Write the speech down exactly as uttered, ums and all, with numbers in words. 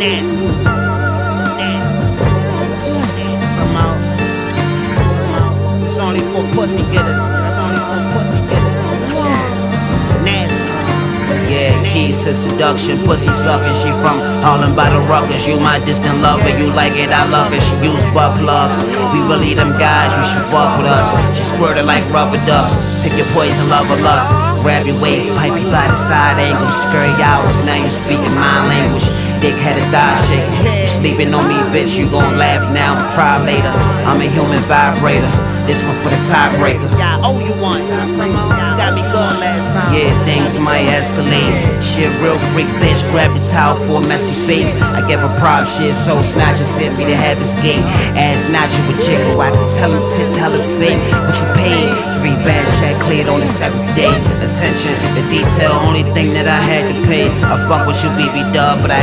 Nasty. Nasty. Come out. It's only for pussy getters. It's only for pussy getters. Nasty. Yeah, keys to seduction, pussy sucking. She from Harlem by the Ruckers. You my distant lover, you like it, I love it. She use butt plugs. We really them guys, you should fuck with us. She squirted like rubber ducks. Pick your poison, love or lust. Grab your waist, pipe you by the side angle. Scurry hours, now you speaking my language. Dick had a thigh shaking. You sleeping on me, bitch, you gon' laugh now, cry later. I'm a human vibrator. This one for the tiebreaker. Yeah, I owe you one. I'm talking about, you got me going last time. Yeah, things might escalate. She a real freak bitch, grab the towel for a messy face. I give her prop shit, so snatcher sent me to heaven's gate. Ass notch with jiggle, I can tell him tits hella fake. What you paid? Three bad check cleared on the seventh day. Attention, the detail, only thing that I had to pay. I fuck with you, B B Dub, but I